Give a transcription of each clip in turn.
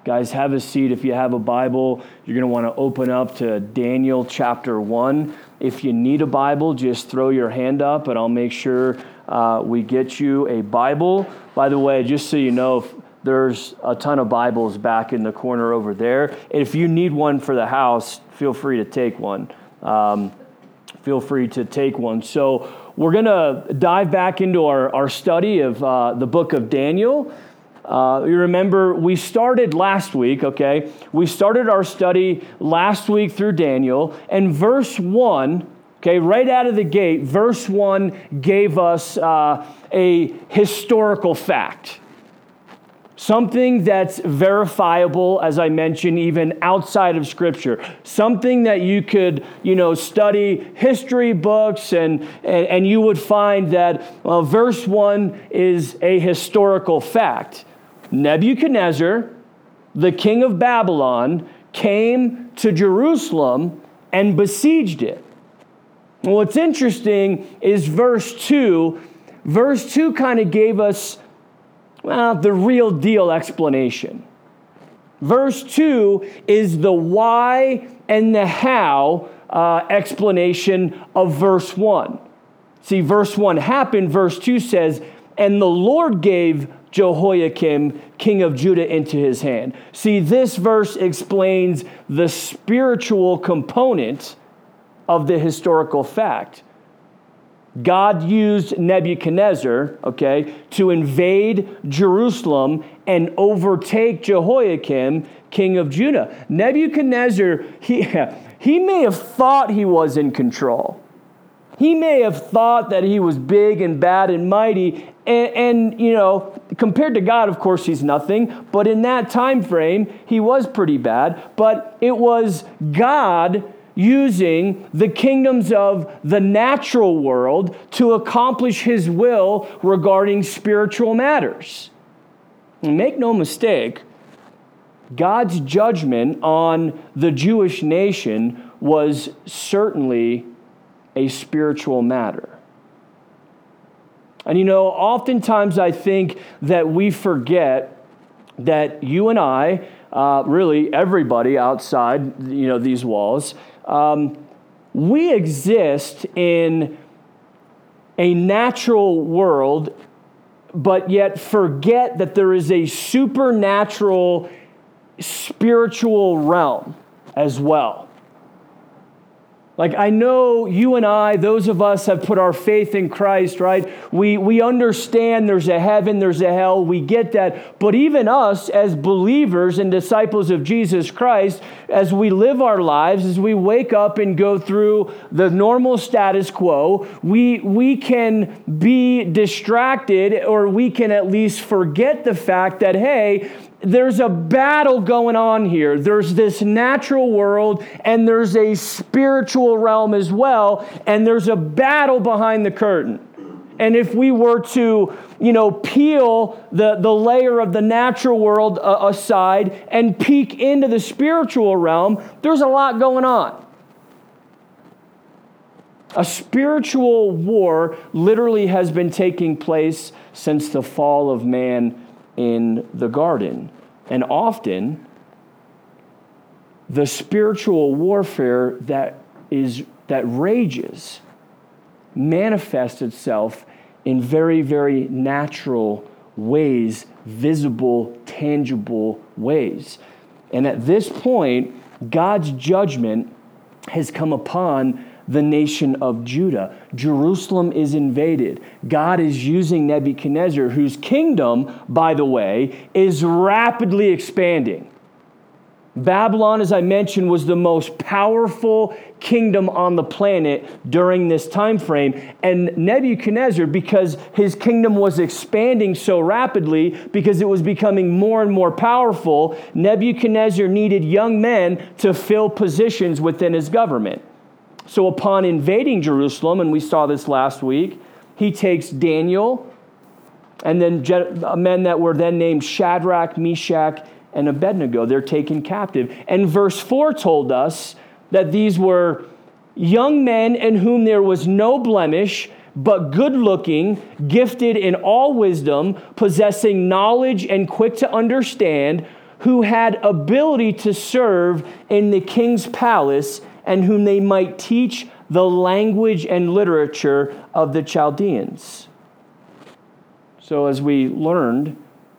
Guys, have a seat. If you have a Bible, you're going to want to open up to Daniel chapter 1. If you need a Bible, just throw your hand up and I'll make sure we get you a Bible. By the way, just so you know, there's a ton of Bibles back in the corner over there. If you need one for the house, feel free to take one. So we're going to dive back into our study of the book of Daniel. You remember, we started last week, okay? We started our study last week through Daniel, and verse 1, okay, right out of the gate, verse 1 gave us a historical fact. Something that's verifiable, as I mentioned, even outside of Scripture. Something that you could, study history books and you would find that verse 1 is a historical fact. Nebuchadnezzar, the king of Babylon, came to Jerusalem and besieged it. And what's interesting is verse 2. Verse 2 kind of gave us the real deal explanation. Verse 2 is the why and the how explanation of verse 1. See, verse 1 happened, verse 2 says, and the Lord gave Jehoiakim, king of Judah, into his hand. See, this verse explains the spiritual component of the historical fact. God used Nebuchadnezzar, to invade Jerusalem and overtake Jehoiakim, king of Judah. Nebuchadnezzar, he may have thought he was in control. He may have thought that he was big and bad and mighty, and compared to God, of course, he's nothing. But in that time frame, he was pretty bad. But it was God using the kingdoms of the natural world to accomplish his will regarding spiritual matters. And make no mistake, God's judgment on the Jewish nation was certainly a spiritual matter. And oftentimes I think that we forget that you and I, really everybody outside, these walls, we exist in a natural world, but yet forget that there is a supernatural, spiritual realm as well. Like, I know you and I, those of us have put our faith in Christ, right? We understand there's a heaven, there's a hell, we get that. But even us as believers and disciples of Jesus Christ, as we live our lives, as we wake up and go through the normal status quo, we can be distracted, or we can at least forget the fact that, hey, there's a battle going on here. There's this natural world and there's a spiritual realm as well, and there's a battle behind the curtain. And if we were to, peel the layer of the natural world aside and peek into the spiritual realm, there's a lot going on. A spiritual war literally has been taking place since the fall of man in the garden. And often, the spiritual warfare that rages manifests itself in very, very natural ways, visible, tangible ways. And at this point, God's judgment has come upon the nation of Judah. Jerusalem is invaded. God is using Nebuchadnezzar, whose kingdom, by the way, is rapidly expanding. Babylon, as I mentioned, was the most powerful kingdom on the planet during this time frame. And Nebuchadnezzar, because his kingdom was expanding so rapidly, because it was becoming more and more powerful, Nebuchadnezzar needed young men to fill positions within his government. So upon invading Jerusalem, and we saw this last week, he takes Daniel and then men that were then named Shadrach, Meshach, and Abednego. They're taken captive. And verse 4 told us that these were young men in whom there was no blemish, but good-looking, gifted in all wisdom, possessing knowledge and quick to understand, who had ability to serve in the king's palace and whom they might teach the language and literature of the Chaldeans. So as we learned,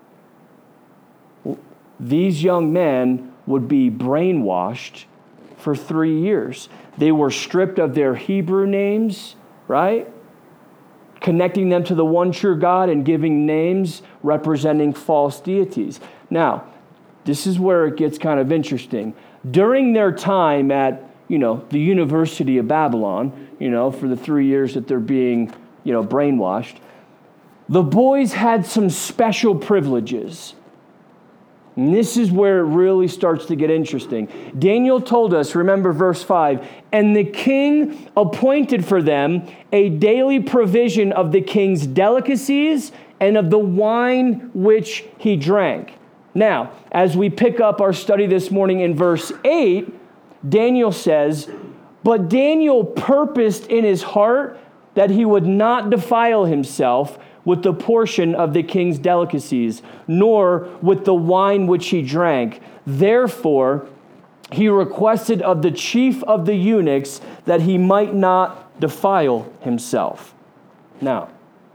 these young men would be brainwashed for 3 years. They were stripped of their Hebrew names, right? Connecting them to the one true God and giving names representing false deities. Now, this is where it gets kind of interesting. During their time at, the University of Babylon, for the 3 years that they're being, brainwashed, the boys had some special privileges. And this is where it really starts to get interesting. Daniel told us, remember verse 5, and the king appointed for them a daily provision of the king's delicacies and of the wine which he drank. Now, as we pick up our study this morning in verse 8, Daniel says, but Daniel purposed in his heart that he would not defile himself with the portion of the king's delicacies, nor with the wine which he drank. Therefore, he requested of the chief of the eunuchs that he might not defile himself. Now,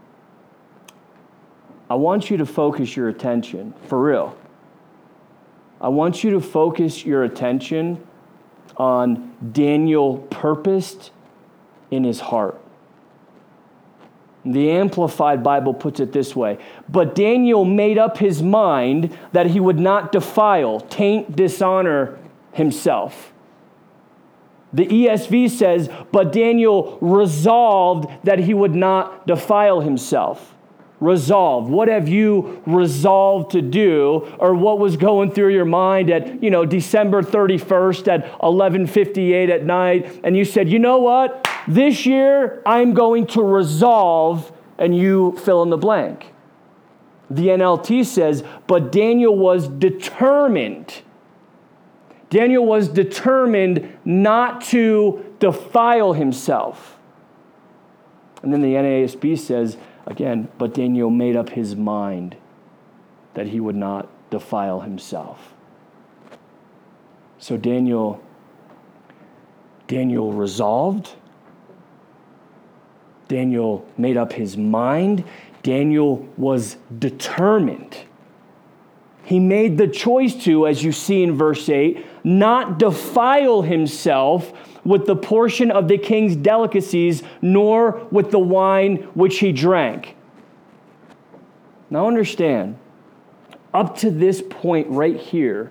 I want you to focus your attention, for real. I want you to focus your attention on Daniel purposed in his heart. The Amplified Bible puts it this way, but Daniel made up his mind that he would not defile, taint, dishonor himself. The ESV says, but Daniel resolved that he would not defile himself. Resolved. What have you resolved to do? Or what was going through your mind at, December 31st at 11:58 at night, and you said, you know what? This year, I'm going to resolve, and you fill in the blank. The NLT says, but Daniel was determined. Daniel was determined not to defile himself. And then the NASB says, again, but Daniel made up his mind that he would not defile himself. So Daniel resolved. Daniel made up his mind. Daniel was determined. He made the choice to, as you see in verse 8, not defile himself with the portion of the king's delicacies, nor with the wine which he drank. Now understand, up to this point right here,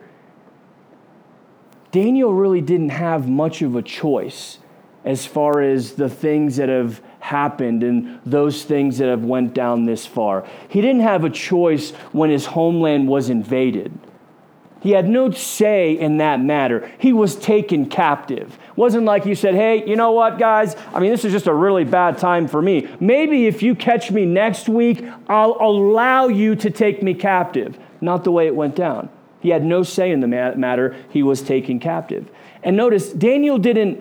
Daniel really didn't have much of a choice as far as the things that have happened and those things that have went down this far. He didn't have a choice when his homeland was invaded. He had no say in that matter. He was taken captive. It wasn't like you said, hey, you know what, guys? This is just a really bad time for me. Maybe if you catch me next week, I'll allow you to take me captive. Not the way it went down. He had no say in the matter. He was taken captive. And notice, Daniel didn't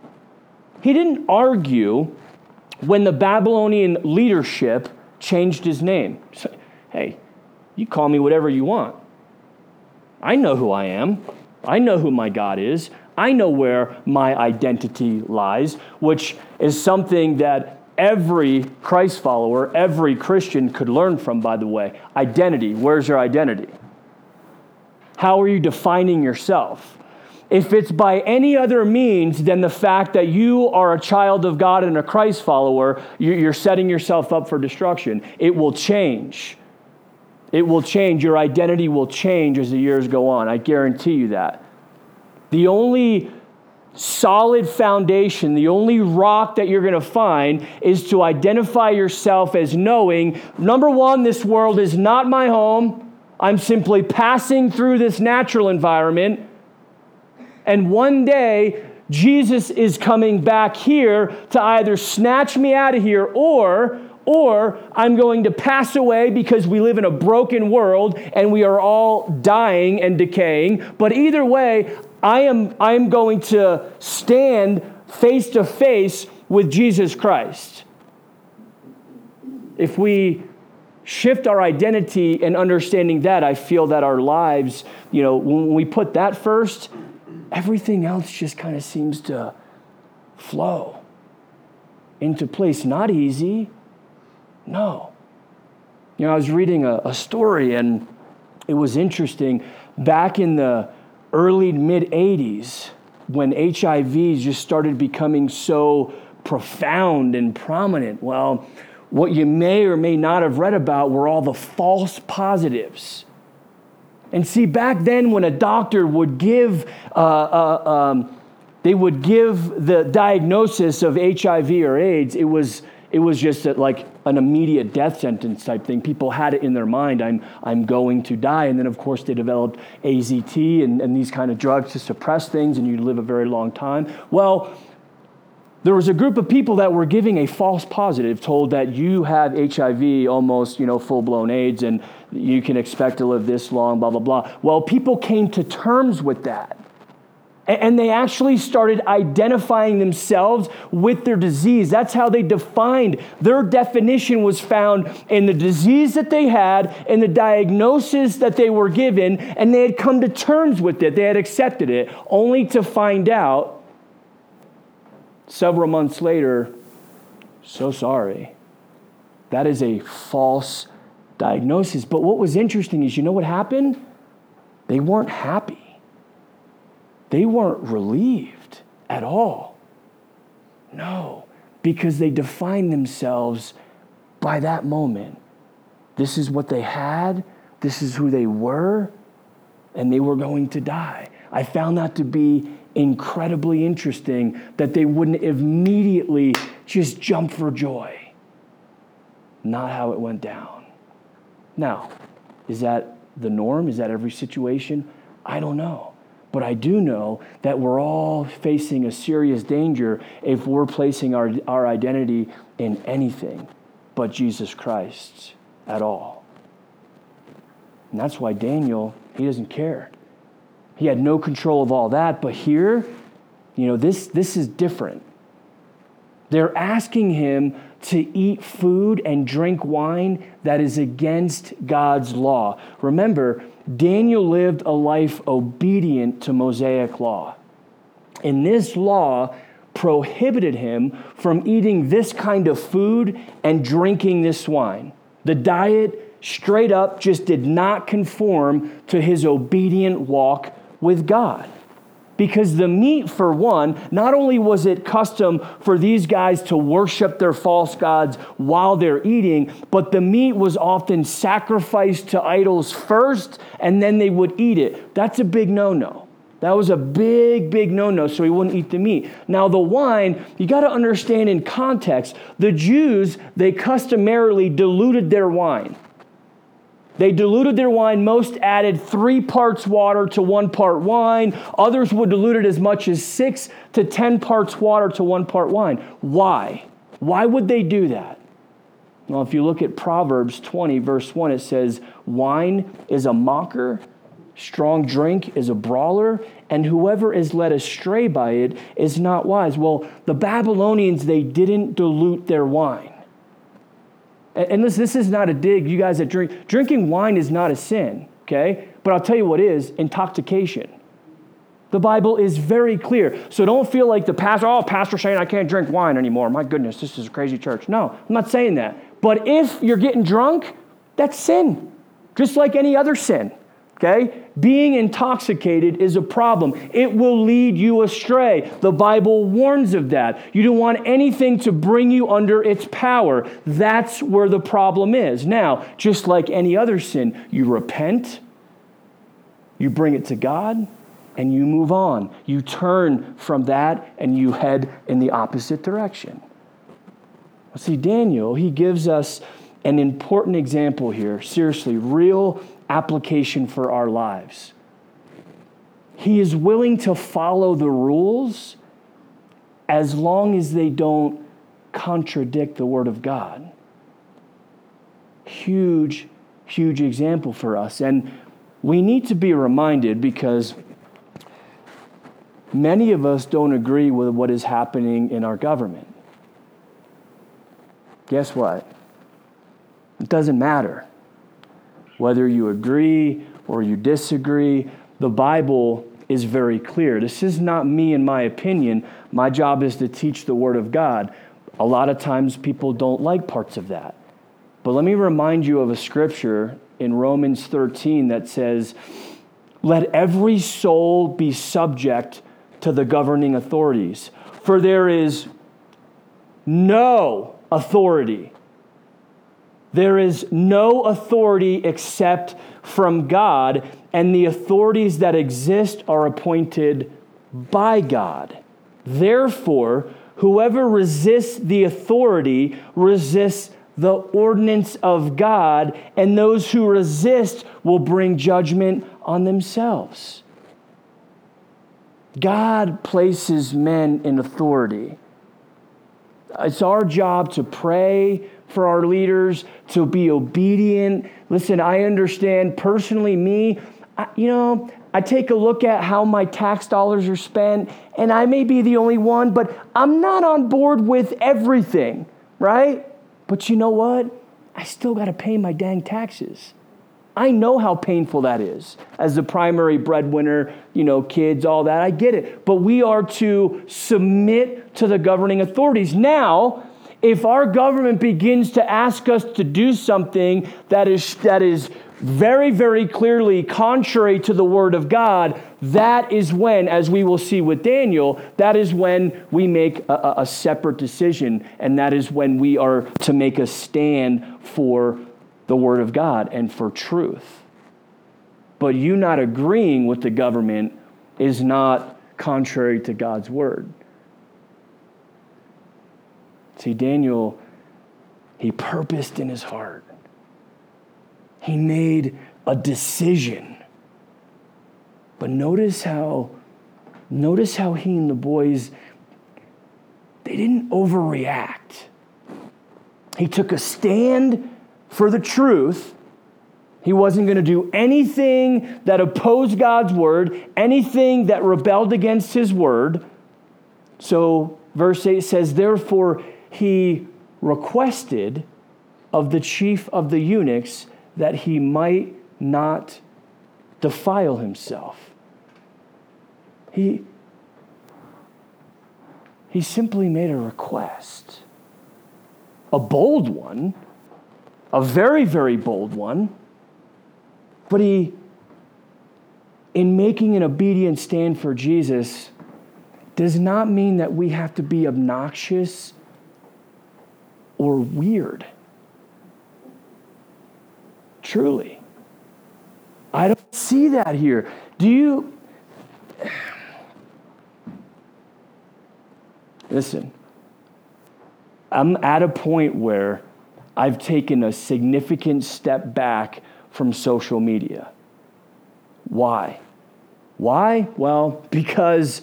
argue when the Babylonian leadership changed his name. Hey, you call me whatever you want. I know who I am. I know who my God is. I know where my identity lies, which is something that every Christ follower, every Christian could learn from, by the way. Identity. Where's your identity? How are you defining yourself? If it's by any other means than the fact that you are a child of God and a Christ follower, you're setting yourself up for destruction. It will change. It will change. Your identity will change as the years go on. I guarantee you that. The only solid foundation, the only rock that you're going to find is to identify yourself as knowing, number one, this world is not my home. I'm simply passing through this natural environment. And one day, Jesus is coming back here to either snatch me out of here or I'm going to pass away because we live in a broken world and we are all dying and decaying. But either way, I am going to stand face to face with Jesus Christ. If we shift our identity and understanding that, I feel that our lives, when we put that first, everything else just kind of seems to flow into place. Not easy. No. I was reading a story, and it was interesting. Back in the early mid-'80s, when HIV just started becoming so profound and prominent, well, what you may or may not have read about were all the false positives. And see, back then when a doctor would give, they would give the diagnosis of HIV or AIDS, it was just like an immediate death sentence type thing. People had it in their mind, I'm going to die. And then, of course, they developed AZT and these kind of drugs to suppress things, and you live a very long time. Well, there was a group of people that were giving a false positive, told that you have HIV, almost, full-blown AIDS, and you can expect to live this long, blah, blah, blah. Well, people came to terms with that. And they actually started identifying themselves with their disease. That's how they defined. Their definition was found in the disease that they had and the diagnosis that they were given, and they had come to terms with it. They had accepted it, only to find out several months later, so sorry, that is a false diagnosis. But what was interesting is, what happened? They weren't happy. They weren't relieved at all. No, because they defined themselves by that moment. This is what they had, this is who they were, and they were going to die. I found that to be incredibly interesting, that they wouldn't immediately just jump for joy. Not how it went down. Now, is that the norm? Is that every situation? I don't know. But I do know that we're all facing a serious danger if we're placing our identity in anything but Jesus Christ at all. And that's why Daniel, he doesn't care. He had no control of all that, but here, this is different. They're asking him to eat food and drink wine that is against God's law. Remember, Daniel lived a life obedient to Mosaic law. And this law prohibited him from eating this kind of food and drinking this wine. The diet straight up just did not conform to his obedient walk with God. Because the meat, for one, not only was it custom for these guys to worship their false gods while they're eating, but the meat was often sacrificed to idols first, and then they would eat it. That's a big no-no. That was a big, big no-no, so he wouldn't eat the meat. Now, the wine, you got to understand in context, the Jews, they customarily diluted their wine. They diluted their wine. Most added 3 parts water to 1 part wine. Others would dilute it as much as 6 to 10 parts water to 1 part wine. Why? Why would they do that? Well, if you look at Proverbs 20, verse 1, it says, wine is a mocker, strong drink is a brawler, and whoever is led astray by it is not wise. Well, the Babylonians, they didn't dilute their wine. And this is not a dig, you guys that drink. Drinking wine is not a sin, okay? But I'll tell you what is, intoxication. The Bible is very clear. So don't feel like pastor's saying I can't drink wine anymore. My goodness, this is a crazy church. No, I'm not saying that. But if you're getting drunk, that's sin. Just like any other sin, okay? Being intoxicated is a problem. It will lead you astray. The Bible warns of that. You don't want anything to bring you under its power. That's where the problem is. Now, just like any other sin, you repent, you bring it to God, and you move on. You turn from that and you head in the opposite direction. See, Daniel, he gives us an important example here. Seriously, real application for our lives. He is willing to follow the rules as long as they don't contradict the Word of God. Huge, huge example for us. And we need to be reminded because many of us don't agree with what is happening in our government. Guess what? It doesn't matter. Whether you agree or you disagree, the Bible is very clear. This is not me and my opinion. My job is to teach the Word of God. A lot of times people don't like parts of that. But let me remind you of a scripture in Romans 13 that says, "Let every soul be subject to the governing authorities, for there is no authority. There is no authority except from God, and the authorities that exist are appointed by God. Therefore, whoever resists the authority resists the ordinance of God, and those who resist will bring judgment on themselves." God places men in authority. It's our job to pray for our leaders, to be obedient. Listen, I understand personally, I take a look at how my tax dollars are spent, and I may be the only one, but I'm not on board with everything, right? But you know what? I still got to pay my dang taxes. I know how painful that is as the primary breadwinner, kids, all that. I get it. But we are to submit to the governing authorities. Now, if our government begins to ask us to do something that is very, very clearly contrary to the Word of God, that is when, as we will see with Daniel, that is when we make a separate decision, and that is when we are to make a stand for the Word of God and for truth. But you not agreeing with the government is not contrary to God's Word. See, Daniel, he purposed in his heart. He made a decision. But notice how he and the boys, they didn't overreact. He took a stand for the truth. He wasn't going to do anything that opposed God's word, anything that rebelled against his word. So verse 8 says, "Therefore he requested of the chief of the eunuchs that he might not defile himself." He simply made a request. A bold one, a very, very bold one. But in making an obedient stand for Jesus, does not mean that we have to be obnoxious or weird. Truly. I don't see that here. Do you? Listen, I'm at a point where I've taken a significant step back from social media. Why? Why? Well, because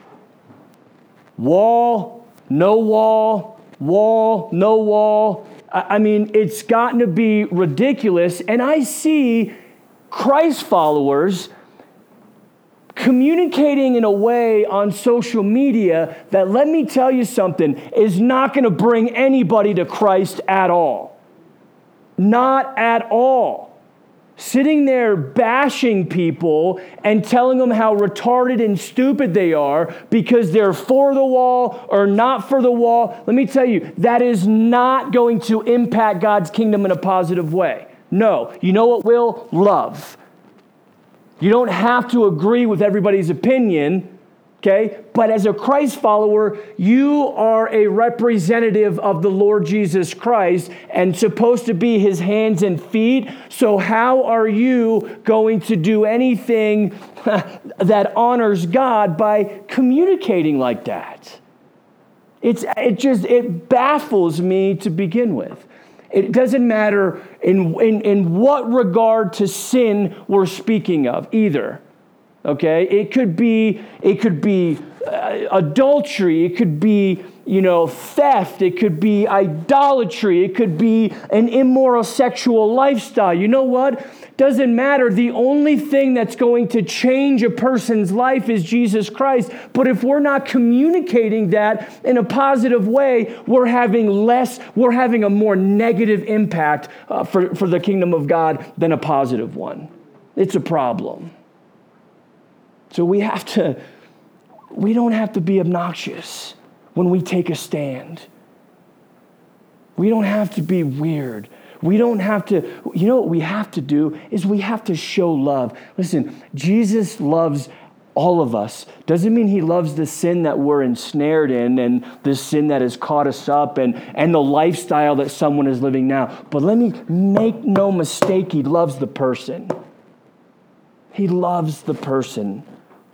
wall, no wall, no wall. I mean, it's gotten to be ridiculous. And I see Christ followers communicating in a way on social media that, let me tell you something, is not going to bring anybody to Christ at all. Not at all. Sitting there bashing people and telling them how retarded and stupid they are because they're for the wall or not for the wall. Let me tell you, that is not going to impact God's kingdom in a positive way. No. You know what will? Love. You don't have to agree with everybody's opinion, okay? But as a Christ follower, you are a representative of the Lord Jesus Christ and supposed to be his hands and feet. So how are you going to do anything that honors God by communicating like that? It baffles me to begin with. It doesn't matter in what regard to sin we're speaking of either. Okay? It could be adultery. It could be theft. It could be idolatry. It could be an immoral sexual lifestyle. You know what? Doesn't matter. The only thing that's going to change a person's life is Jesus Christ. But if we're not communicating that in a positive way, we're having a more negative impact for the kingdom of God than a positive one. It's a problem. So we don't have to be obnoxious when we take a stand. We don't have to be weird. We don't have to, what we have to do is we have to show love. Listen, Jesus loves all of us. Doesn't mean he loves the sin that we're ensnared in and the sin that has caught us up and the lifestyle that someone is living now. But let me make no mistake, he loves the person. He loves the person.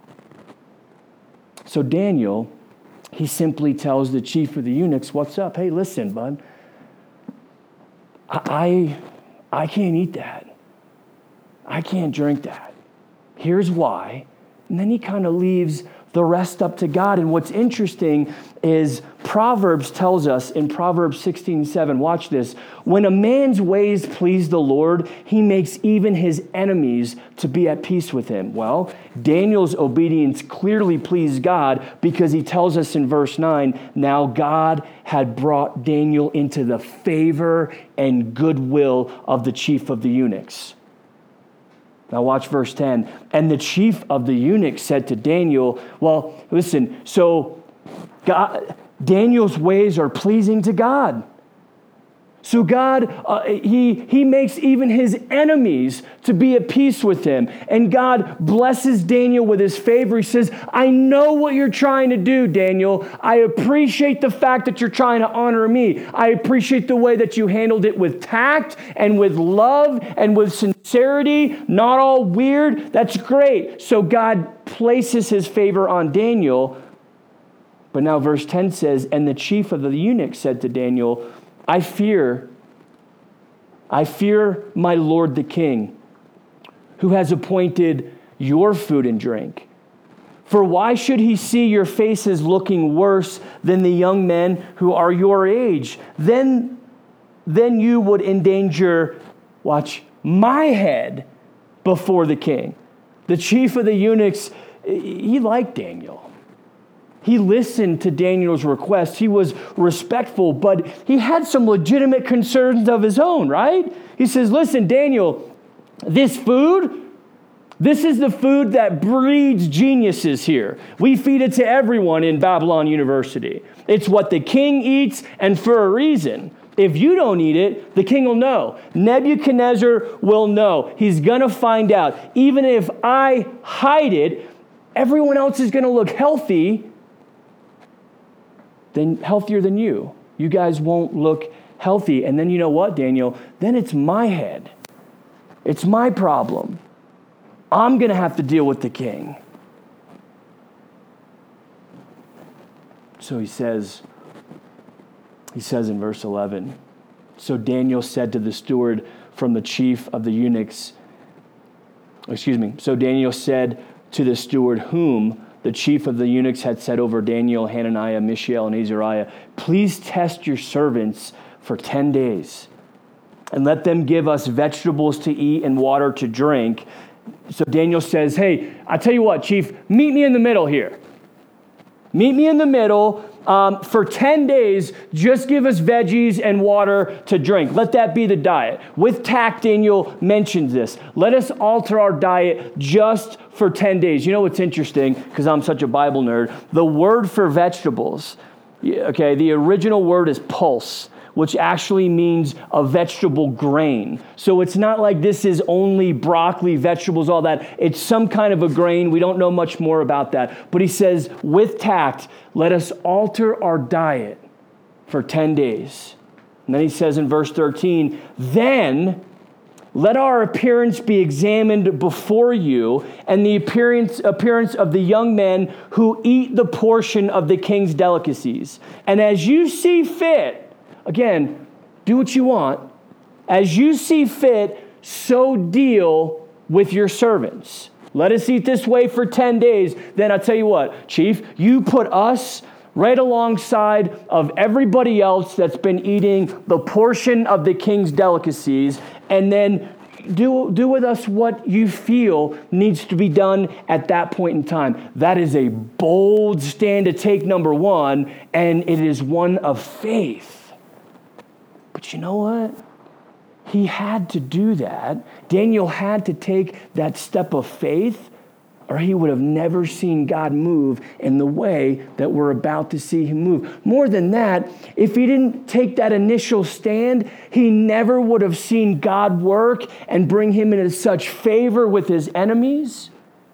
So Daniel, he simply tells the chief of the eunuchs, what's up? Hey, listen, bud. I can't eat that. I can't drink that. Here's why. And then he kind of leaves the rest up to God. And what's interesting is Proverbs tells us in Proverbs 16:7, watch this. When a man's ways please the Lord, he makes even his enemies to be at peace with him. Well, Daniel's obedience clearly pleased God because he tells us in verse 9, now God had brought Daniel into the favor and goodwill of the chief of the eunuchs. Now watch verse 10. And the chief of the eunuchs said to Daniel, well, listen, so Daniel's ways are pleasing to God. So God, he makes even his enemies to be at peace with him. And God blesses Daniel with his favor. He says, I know what you're trying to do, Daniel. I appreciate the fact that you're trying to honor me. I appreciate the way that you handled it with tact and with love and with sincerity, not all weird. That's great. So God places his favor on Daniel. But now verse 10 says, and the chief of the eunuchs said to Daniel, I fear my lord the king, who has appointed your food and drink. For why should he see your faces looking worse than the young men who are your age? Then you would endanger, watch, my head before the king. The chief of the eunuchs, he liked Daniel. He listened to Daniel's request. He was respectful, but he had some legitimate concerns of his own, right? He says, listen, Daniel, this is the food that breeds geniuses here. We feed it to everyone in Babylon University. It's what the king eats, and for a reason. If you don't eat it, the king will know. Nebuchadnezzar will know. He's going to find out. Even if I hide it, everyone else is going to look healthier than you. You guys won't look healthy. And then you know what, Daniel? Then it's my head. It's my problem. I'm going to have to deal with the king. So he says in verse 11, so Daniel said to the steward from the chief of the eunuchs, so Daniel said to the steward whom the chief of the eunuchs had set over Daniel, Hananiah, Mishael, and Azariah, please test your servants for 10 days and let them give us vegetables to eat and water to drink. So Daniel says, hey, I tell you what, chief, meet me in the middle here. Meet me in the middle. For 10 days, just give us veggies and water to drink. Let that be the diet. With tact, Daniel mentions this. Let us alter our diet just for 10 days. You know what's interesting, because I'm such a Bible nerd, the word for vegetables, okay, the original word is pulse, which actually means a vegetable grain. So it's not like this is only broccoli, vegetables, all that. It's some kind of a grain. We don't know much more about that. But he says, with tact, let us alter our diet for 10 days. And then he says in verse 13, then let our appearance be examined before you, and the appearance of the young men who eat the portion of the king's delicacies. And as you see fit, again, do what you want. As you see fit, so deal with your servants. Let us eat this way for 10 days. Then I'll tell you what, chief, you put us right alongside of everybody else that's been eating the portion of the king's delicacies, and then do with us what you feel needs to be done at that point in time. That is a bold stand to take, number one, and it is one of faith. But you know what? He had to do that. Daniel had to take that step of faith, or he would have never seen God move in the way that we're about to see him move. More than that, if he didn't take that initial stand, he never would have seen God work and bring him into such favor with his enemies.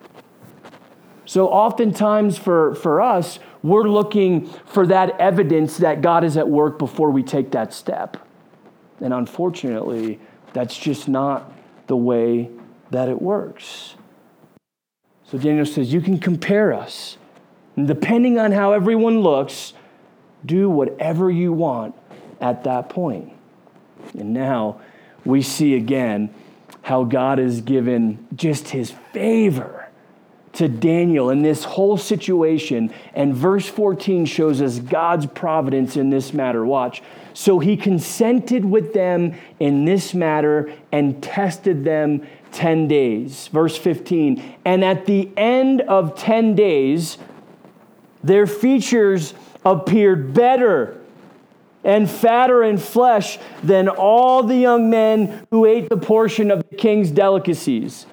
So oftentimes for us, we're looking for that evidence that God is at work before we take that step. And unfortunately, that's just not the way that it works. So Daniel says, you can compare us. And depending on how everyone looks, do whatever you want at that point. And now we see again how God has given just his favor to Daniel in this whole situation. And verse 14 shows us God's providence in this matter. Watch. So he consented with them in this matter and tested them 10 days. Verse 15, and at the end of 10 days, their features appeared better and fatter in flesh than all the young men who ate the portion of the king's delicacies.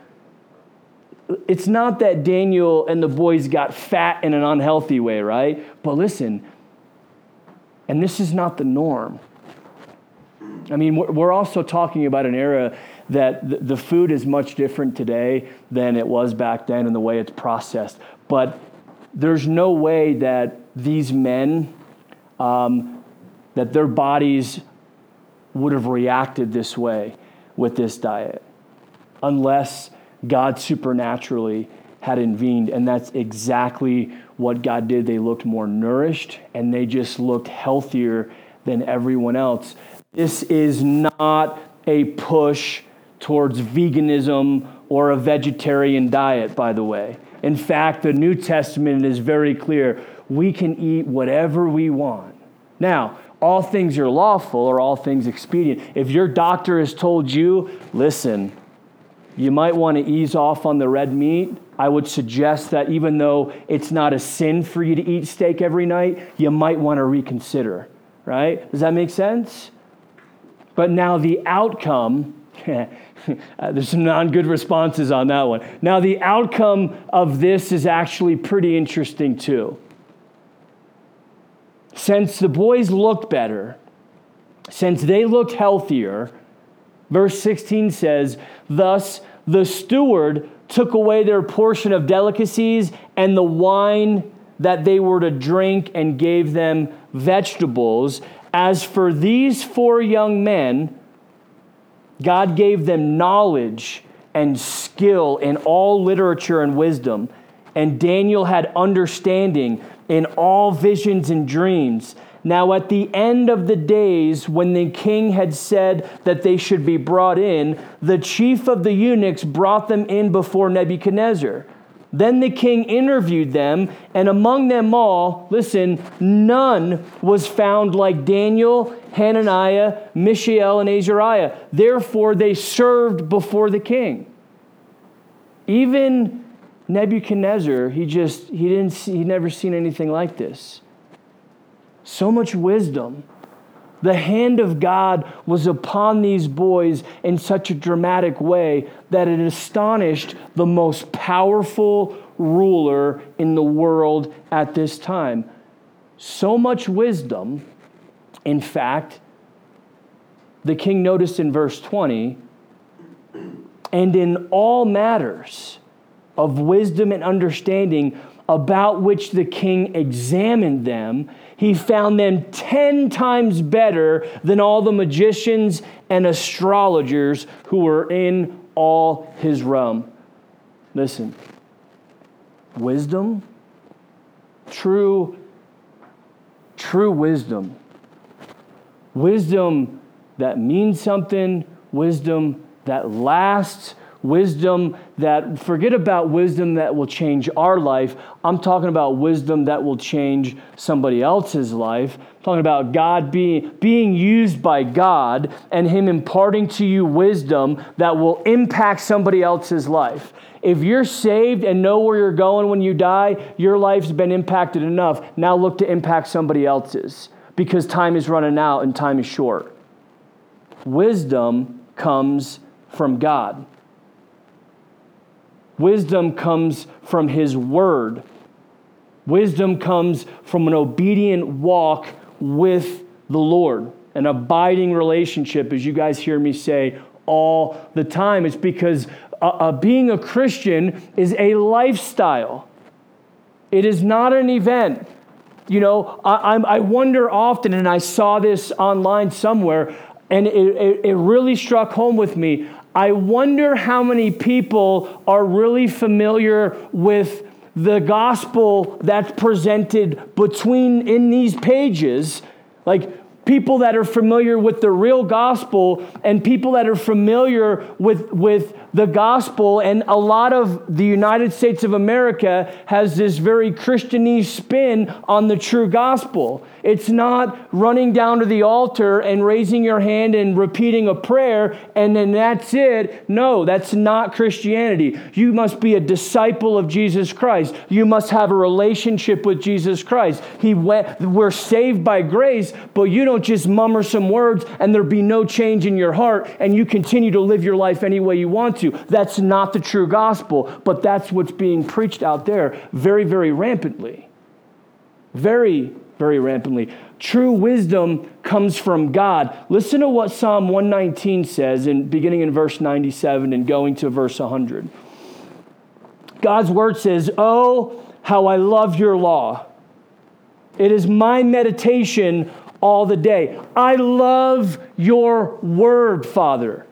It's not that Daniel and the boys got fat in an unhealthy way, right? But listen, and this is not the norm. I mean, we're also talking about an era that the food is much different today than it was back then in the way it's processed. But there's no way that these men, that their bodies would have reacted this way with this diet unless God supernaturally had intervened. And that's exactly what God did. They looked more nourished and they just looked healthier than everyone else. This is not a push towards veganism or a vegetarian diet, by the way. In fact, the New Testament is very clear. We can eat whatever we want. Now, all things are lawful or all things expedient. If your doctor has told you, listen, you might want to ease off on the red meat, I would suggest that even though it's not a sin for you to eat steak every night, you might want to reconsider, right? Does that make sense? But now the outcome, there's some non-good responses on that one. Now the outcome of this is actually pretty interesting too. Since the boys looked better, since they looked healthier, verse 16 says, thus the steward took away their portion of delicacies and the wine that they were to drink and gave them vegetables. As for these 4 young men, God gave them knowledge and skill in all literature and wisdom. And Daniel had understanding in all visions and dreams. Now at the end of the days, when the king had said that they should be brought in, the chief of the eunuchs brought them in before Nebuchadnezzar. Then the king interviewed them, and among them all, listen, none was found like Daniel, Hananiah, Mishael, and Azariah. Therefore, they served before the king. Even Nebuchadnezzar, he never seen anything like this. So much wisdom. The hand of God was upon these boys in such a dramatic way that it astonished the most powerful ruler in the world at this time. So much wisdom, in fact, the king noticed in verse 20, and in all matters of wisdom and understanding about which the king examined them, he found them 10 times better than all the magicians and astrologers who were in all his realm. Listen, wisdom, true wisdom. Wisdom that means something, wisdom that lasts, Wisdom that, forget about wisdom that will change our life. I'm talking about wisdom that will change somebody else's life. I'm talking about God being used by God and Him imparting to you wisdom that will impact somebody else's life. If you're saved and know where you're going when you die, your life's been impacted enough. Now look to impact somebody else's, because time is running out and time is short. Wisdom comes from God. Wisdom comes from His Word. Wisdom comes from an obedient walk with the Lord, an abiding relationship, as you guys hear me say all the time. It's because being a Christian is a lifestyle. It is not an event. You know, I wonder often, and I saw this online somewhere, and it really struck home with me. I wonder how many people are really familiar with the gospel that's presented in these pages, like people that are familiar with the real gospel and people that are familiar with the gospel. And a lot of the United States of America has this very Christianese spin on the true gospel. It's not running down to the altar and raising your hand and repeating a prayer and then that's it. No, that's not Christianity. You must be a disciple of Jesus Christ. You must have a relationship with Jesus Christ. We're saved by grace, but you don't just mummer some words and there be no change in your heart and you continue to live your life any way you want to. That's not the true gospel, but that's what's being preached out there very, very rampantly. Very, very rampantly. True wisdom comes from God. Listen to what Psalm 119 says, beginning in verse 97 and going to verse 100. God's word says, "Oh, how I love your law. It is my meditation all the day." I love your word, Father.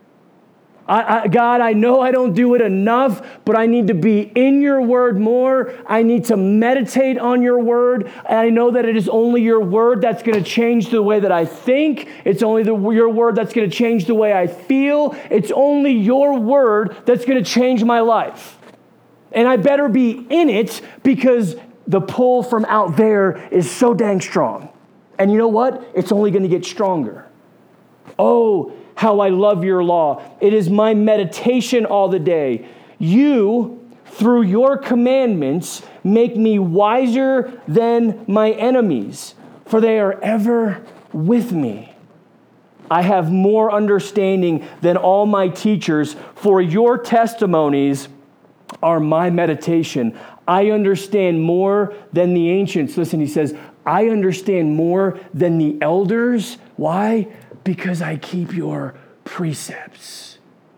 God, I know I don't do it enough, but I need to be in your word more. I need to meditate on your word. And I know that it is only your word that's going to change the way that I think. It's only your word that's going to change the way I feel. It's only your word that's going to change my life. And I better be in it because the pull from out there is so dang strong. And you know what? It's only going to get stronger. Oh, how I love your law. It is my meditation all the day. You, through your commandments, make me wiser than my enemies, for they are ever with me. I have more understanding than all my teachers, for your testimonies are my meditation. I understand more than the ancients. Listen, he says, I understand more than the elders. Why? Because I keep your precepts.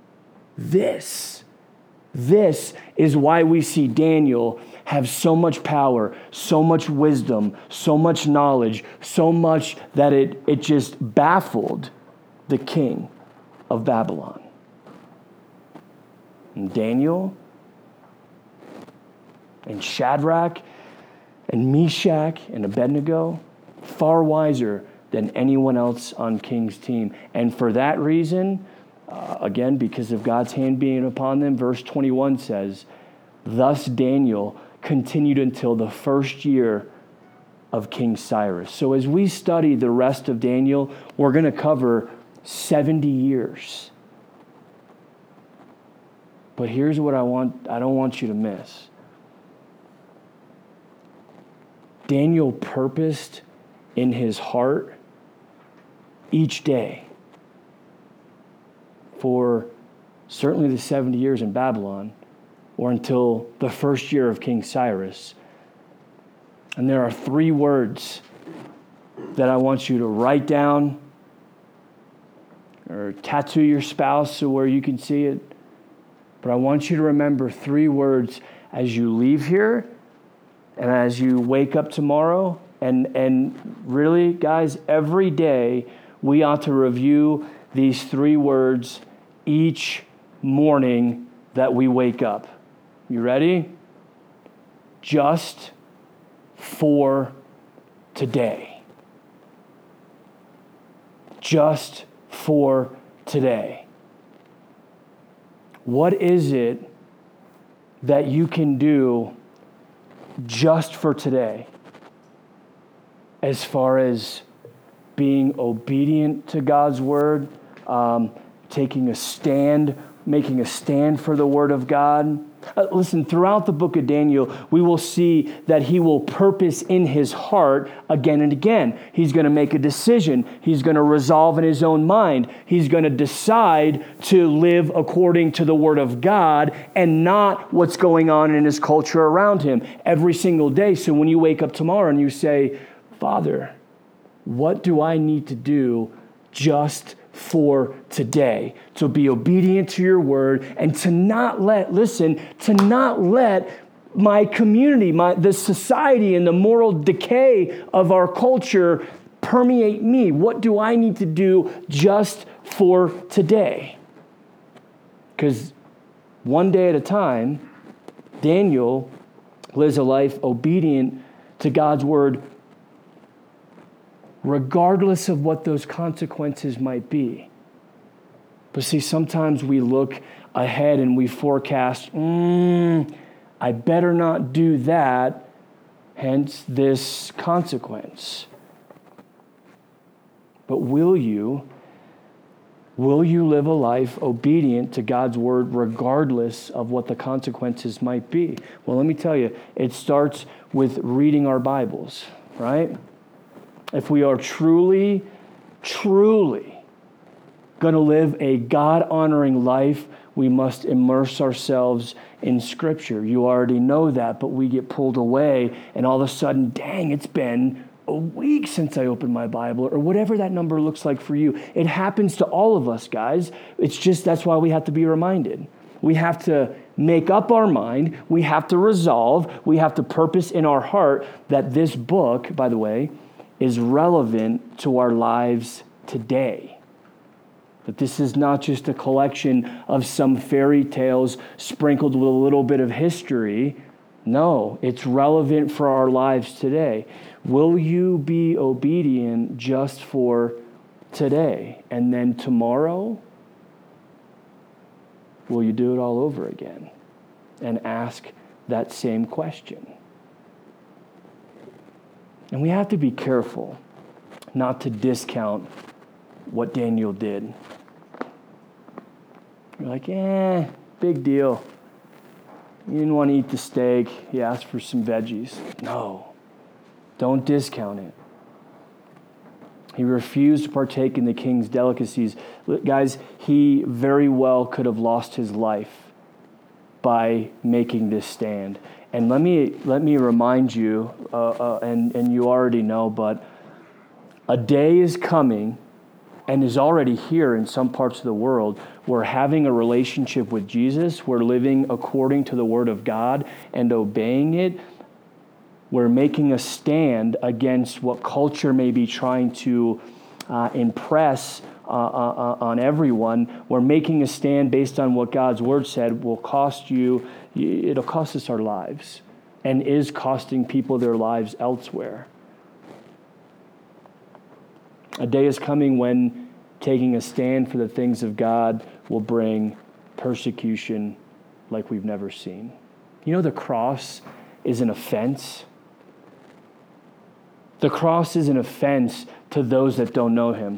This is why we see Daniel have so much power, so much wisdom, so much knowledge, so much that it just baffled the king of Babylon. And Daniel and Shadrach and Meshach and Abednego, far wiser than anyone else on King's team. And for that reason, again, because of God's hand being upon them, verse 21 says, thus Daniel continued until the first year of King Cyrus. So as we study the rest of Daniel, we're going to cover 70 years. But here's what I don't want you to miss. Daniel purposed in his heart each day for certainly the 70 years in Babylon or until the first year of King Cyrus. And there are 3 words that I want you to write down or tattoo your spouse so where you can see it. But I want you to remember 3 words as you leave here and as you wake up tomorrow. And really, guys, every day we ought to review these 3 words each morning that we wake up. You ready? Just for today. Just for today. What is it that you can do just for today as far as being obedient to God's word, taking a stand, making a stand for the word of God? Listen, throughout the book of Daniel, we will see that he will purpose in his heart again and again. He's going to make a decision. He's going to resolve in his own mind. He's going to decide to live according to the word of God and not what's going on in his culture around him every single day. So when you wake up tomorrow and you say, Father, what do I need to do just for today, to be obedient to your word and to not let my community, the society and the moral decay of our culture permeate me? What do I need to do just for today? Because one day at a time, Daniel lives a life obedient to God's word regardless of what those consequences might be. But see, sometimes we look ahead and we forecast, I better not do that, hence this consequence. But will you live a life obedient to God's word regardless of what the consequences might be? Well, let me tell you, it starts with reading our Bibles, right? If we are truly going to live a God-honoring life, we must immerse ourselves in Scripture. You already know that, but we get pulled away, and all of a sudden, dang, it's been a week since I opened my Bible, or whatever that number looks like for you. It happens to all of us, guys. It's just that's why we have to be reminded. We have to make up our mind. We have to resolve. We have to purpose in our heart that this book, by the way, is relevant to our lives today. That this is not just a collection of some fairy tales sprinkled with a little bit of history. No, it's relevant for our lives today. Will you be obedient just for today? And then tomorrow, will you do it all over again and ask that same question? And we have to be careful not to discount what Daniel did. You're like, big deal. You didn't want to eat the steak. He asked for some veggies. No, don't discount it. He refused to partake in the king's delicacies. Guys, he very well could have lost his life by making this stand. And let me remind you, and you already know, but a day is coming and is already here in some parts of the world. We're having a relationship with Jesus. We're living according to the Word of God and obeying it. We're making a stand against what culture may be trying to impress on everyone. We're making a stand based on what God's Word said will cost you. It'll cost us our lives and is costing people their lives elsewhere. A day is coming when taking a stand for the things of God will bring persecution like we've never seen. You know, the cross is an offense. The cross is an offense to those that don't know him.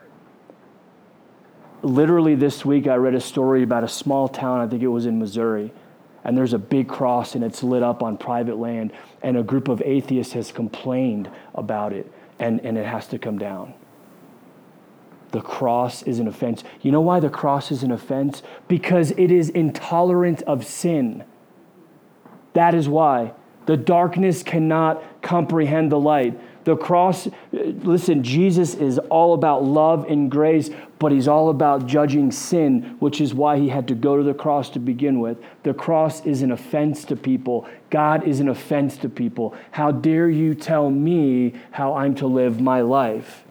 Literally this week, I read a story about a small town, I think it was in Missouri, and there's a big cross and it's lit up on private land, and a group of atheists has complained about it, and it has to come down. The cross is an offense. You know why the cross is an offense? Because it is intolerant of sin. That is why. The darkness cannot comprehend the light. The cross, listen, Jesus is all about love and grace, but he's all about judging sin, which is why he had to go to the cross to begin with. The cross is an offense to people. God is an offense to people. How dare you tell me how I'm to live my life?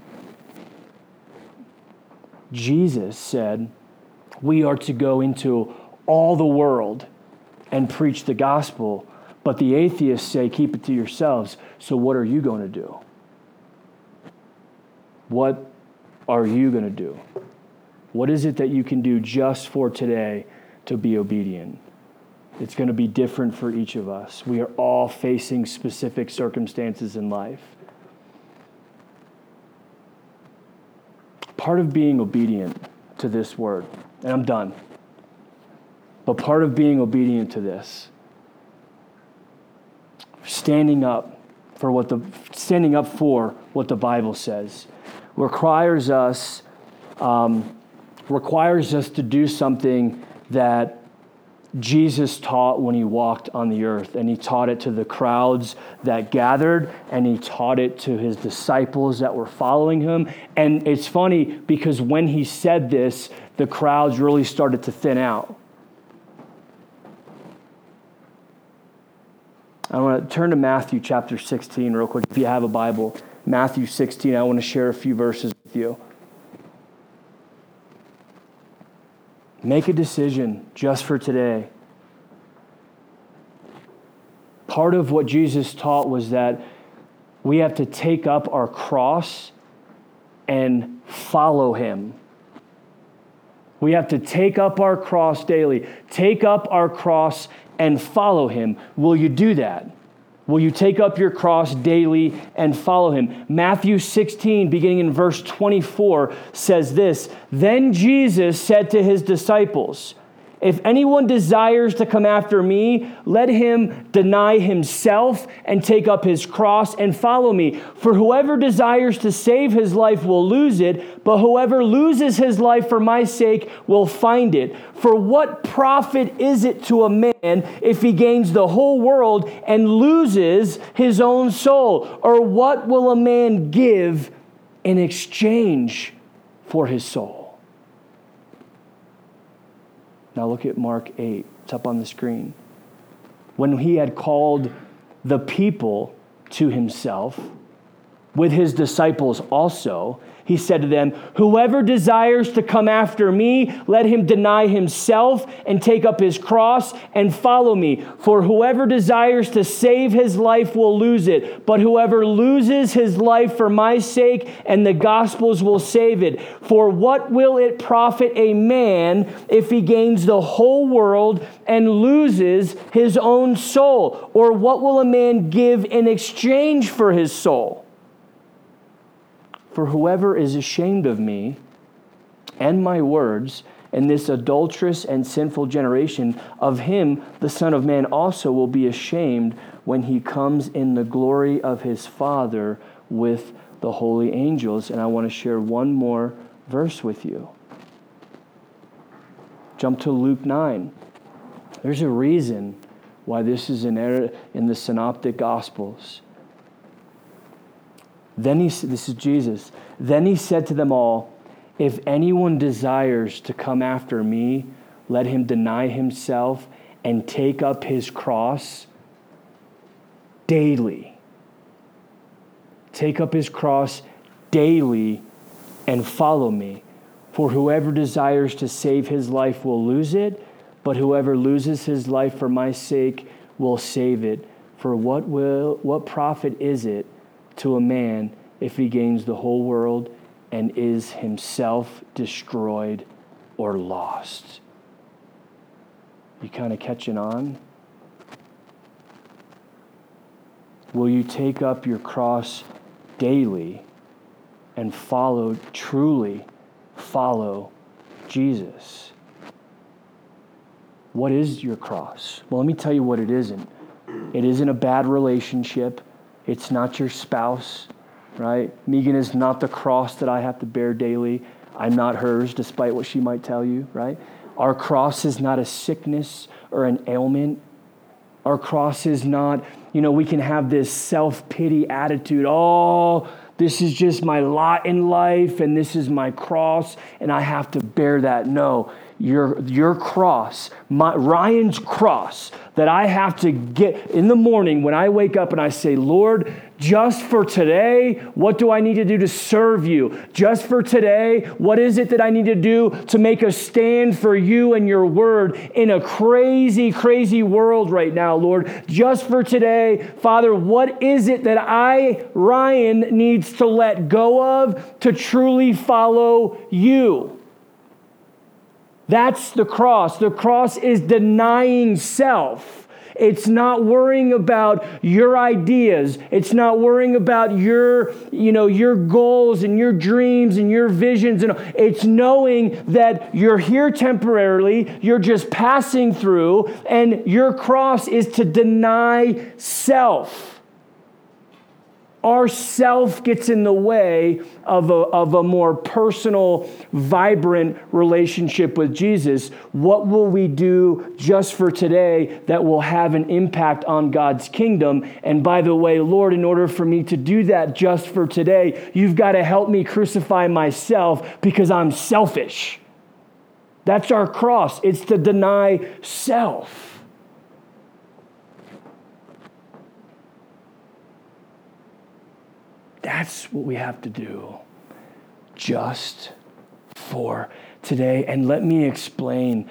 Jesus said, we are to go into all the world and preach the gospel. But the atheists say, keep it to yourselves. So what are you going to do? What are you going to do? What is it that you can do just for today to be obedient. It's going to be different for each of us. We are all facing specific circumstances in life. Part of being obedient to this word, and I'm done, but part of being obedient to this, standing up for what the Bible says, requires us to do something that Jesus taught when he walked on the earth, and he taught it to the crowds that gathered, and he taught it to his disciples that were following him. And it's funny because when he said this, the crowds really started to thin out. I want to turn to Matthew chapter 16 real quick. If you have a Bible, Matthew 16, I want to share a few verses with you. Make a decision just for today. Part of what Jesus taught was that we have to take up our cross and follow him. We have to take up our cross daily. Take up our cross and follow him. Will you do that? Will you take up your cross daily and follow him? Matthew 16, beginning in verse 24, says this, "Then Jesus said to his disciples, 'If anyone desires to come after me, let him deny himself and take up his cross and follow me. For whoever desires to save his life will lose it, but whoever loses his life for my sake will find it. For what profit is it to a man if he gains the whole world and loses his own soul? Or what will a man give in exchange for his soul?'" Now look at Mark 8. It's up on the screen. When he had called the people to himself, with his disciples also, he said to them, "Whoever desires to come after me, let him deny himself and take up his cross and follow me. For whoever desires to save his life will lose it, but whoever loses his life for my sake and the gospel's will save it. For what will it profit a man if he gains the whole world and loses his own soul? Or what will a man give in exchange for his soul? For whoever is ashamed of me and my words in this adulterous and sinful generation, of him the Son of Man also will be ashamed when he comes in the glory of his Father with the holy angels." And I want to share one more verse with you. Jump to Luke 9. There's a reason why this is in the Synoptic Gospels. This is Jesus. "Then he said to them all, 'If anyone desires to come after me, let him deny himself and take up his cross daily.'" Take up his cross daily and follow me. "For whoever desires to save his life will lose it, but whoever loses his life for my sake will save it. For what profit is it to a man if he gains the whole world and is himself destroyed or lost?" You kind of catching on? Will you take up your cross daily and truly follow Jesus? What is your cross? Well, let me tell you what it isn't. It isn't a bad relationship. It's not your spouse, right? Megan is not the cross that I have to bear daily. I'm not hers, despite what she might tell you, right? Our cross is not a sickness or an ailment. Our cross is not, we can have this self-pity attitude. Oh, this is just my lot in life, and this is my cross, and I have to bear that. No, your cross, Ryan's cross, that I have to get in the morning when I wake up and I say, "Lord, just for today, what do I need to do to serve you? Just for today, what is it that I need to do to make a stand for you and your word in a crazy, crazy world right now, Lord? Just for today, Father, what is it that Ryan, needs to let go of to truly follow you?" That's the cross. The cross is denying self. It's not worrying about your ideas. It's not worrying about your goals and your dreams and your visions. And it's knowing that you're here temporarily, you're just passing through, and your cross is to deny self. Our self gets in the way of a more personal, vibrant relationship with Jesus. What will we do just for today that will have an impact on God's kingdom? And by the way, Lord, in order for me to do that just for today, you've got to help me crucify myself because I'm selfish. That's our cross. It's to deny self. That's what we have to do just for today. And let me explain,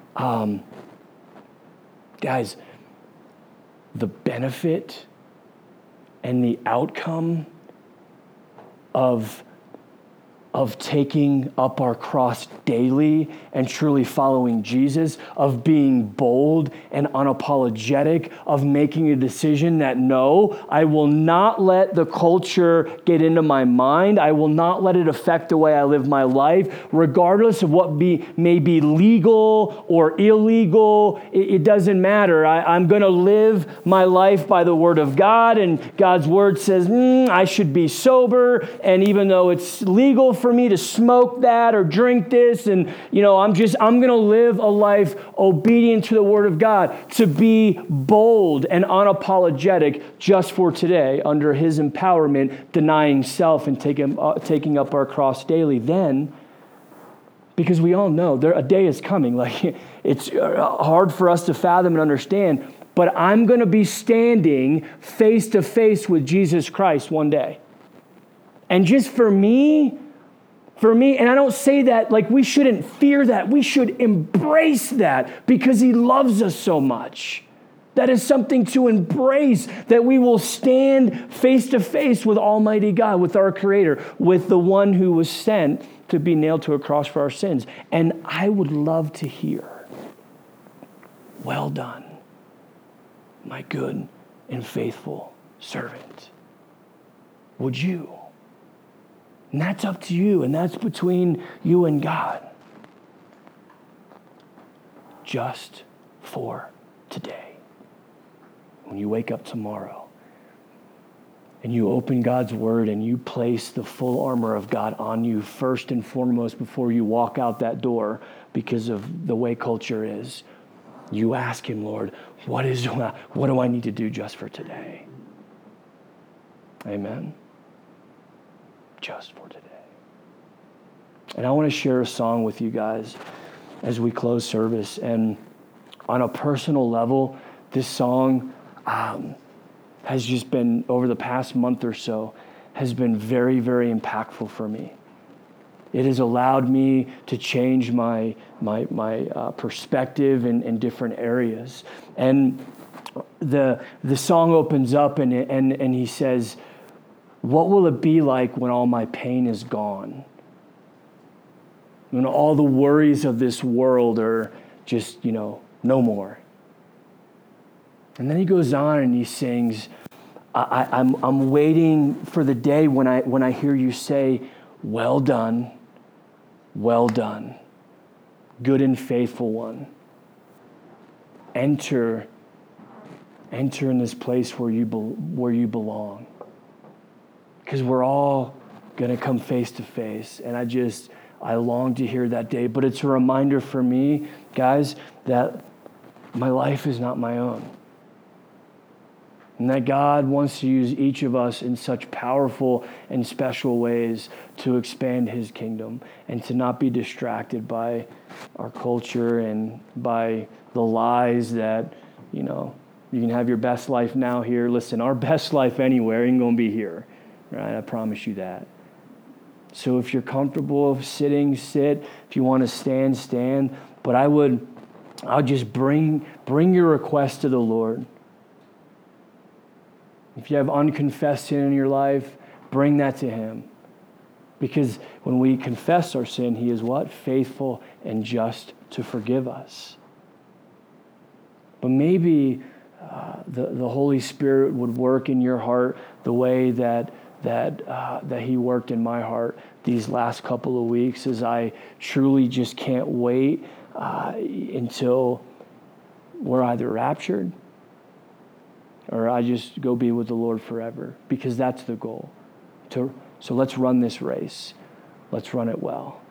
guys, the benefit and the outcome of taking up our cross daily and truly following Jesus, of being bold and unapologetic, of making a decision that no, I will not let the culture get into my mind. I will not let it affect the way I live my life, regardless of what may be legal or illegal. It doesn't matter. I'm going to live my life by the word of God, and God's word says I should be sober, and even though it's legal for me to smoke that or drink this, and I'm going to live a life obedient to the word of God, to be bold and unapologetic just for today under his empowerment, denying self and taking up our cross daily. Then, because we all know a day is coming, like it's hard for us to fathom and understand, but I'm going to be standing face to face with Jesus Christ one day. And just for me, and I don't say that like we shouldn't fear that. We should embrace that because he loves us so much. That is something to embrace, that we will stand face to face with Almighty God, with our Creator, with the one who was sent to be nailed to a cross for our sins. And I would love to hear, well done, my good and faithful servant. Would you? And that's up to you, and that's between you and God. Just for today. When you wake up tomorrow and you open God's word and you place the full armor of God on you first and foremost before you walk out that door because of the way culture is, you ask him, Lord, what do I need to do just for today? Amen. Just for today. And I want to share a song with you guys as we close service. And on a personal level, this song has just been, over the past month or so, has been very, very impactful for me. It has allowed me to change my perspective in different areas. And the song opens up and he says, what will it be like when all my pain is gone? When all the worries of this world are just, no more. And then he goes on and he sings, I'm waiting for the day when I hear you say, well done, good and faithful one. Enter in this place where you belong. Because we're all going to come face to face. And I long to hear that day. But it's a reminder for me, guys, that my life is not my own. And that God wants to use each of us in such powerful and special ways to expand his kingdom and to not be distracted by our culture and by the lies that, you can have your best life now here. Listen, our best life anywhere ain't going to be here. Right? I promise you that. So if you're comfortable sitting, sit. If you want to stand, stand. But I'll just bring your request to the Lord. If you have unconfessed sin in your life, bring that to him. Because when we confess our sin, he is what? Faithful and just to forgive us. But maybe the Holy Spirit would work in your heart the way that he worked in my heart these last couple of weeks, as I truly just can't wait until we're either raptured or I just go be with the Lord forever, because that's the goal. So let's run this race. Let's run it well.